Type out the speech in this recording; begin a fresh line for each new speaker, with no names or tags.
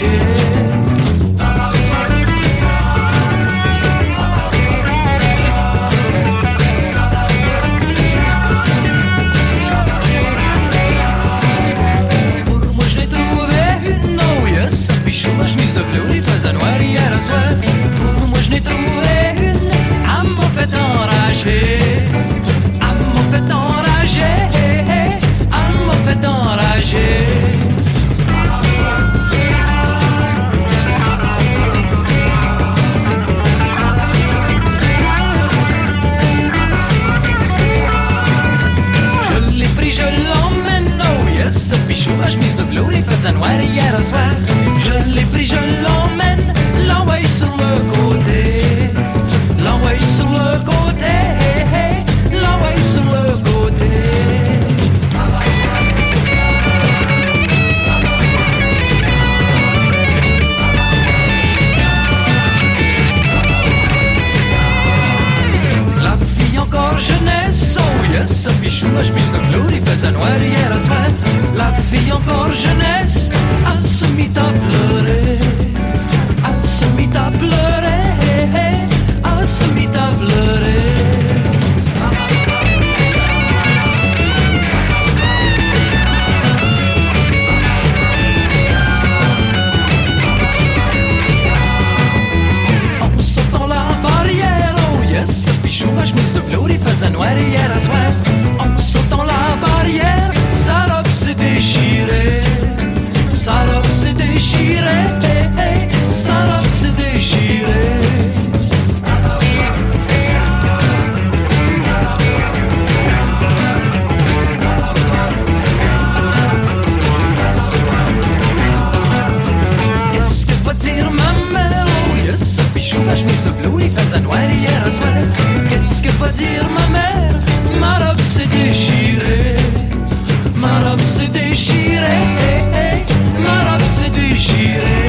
enragé.
Ma chemise de velours, il faisait noir hier à soir. Pour moi je n'ai trouvé une, elle m'a fait enrager. Elle m'a fait enrager, elle m'a fait enrager. Je l'ai pris, je l'emmène, oh yes. Pichou, ma chemise de velours, il faisait noir hier à soir. Je l'ai pris, je l'emmène, l'envoie sur le côté. L'envoie sur le côté, l'envoie sur le côté. La fille encore jeunesse, oh yes, Pichou, ma chemise de velours, il faisait noir hier à soir. La fille encore jeunesse, elle se mit à pleurer, elle se mit à pleurer, elle se mit à pleurer. En sautant la barrière, oh yes, Pichou, ma chemise de velours, il faisait noir hier à soir. En sautant la barrière, sa robe s'est déchirée, sa robe s'est déchirée, sa robe s'est déchirée. Qu'est-ce que va dire ma mère? Oh yes, Pichou, ma chemise de velours, il faisait noir hier à soir. Qu'est-ce que va dire ma mère? Ma robe s'est déchirée, ma robe s'est déchirée, ma robe s'est déchirée.